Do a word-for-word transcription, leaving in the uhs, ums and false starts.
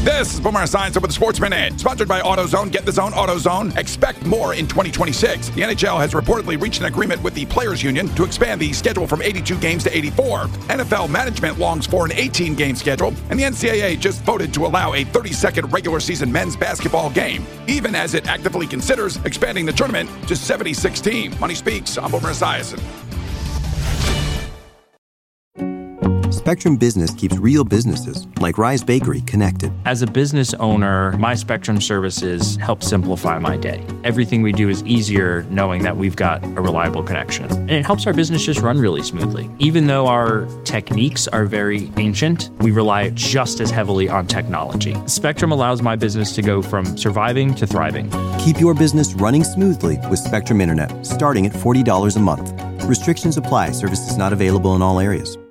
This is Boomer Science with the Sports Minute, sponsored by AutoZone. Get the Zone, AutoZone. Expect more in twenty twenty-six. The N H L has reportedly reached an agreement with the Players Union to expand the schedule from eighty-two games to eighty-four. N F L management longs for an eighteen-game schedule, and the N C double A just voted to allow a thirty-second regular season men's basketball game, even as it actively considers expanding the tournament to seventy-six teams. Money Speaks. I'm Boomer Esiason. Spectrum Business keeps real businesses, like Rise Bakery, connected. As a business owner, my Spectrum services help simplify my day. Everything we do is easier knowing that we've got a reliable connection. And it helps our business just run really smoothly. Even though our techniques are very ancient, we rely just as heavily on technology. Spectrum allows my business to go from surviving to thriving. Keep your business running smoothly with Spectrum Internet, starting at forty dollars a month. Restrictions apply. Services not available in all areas.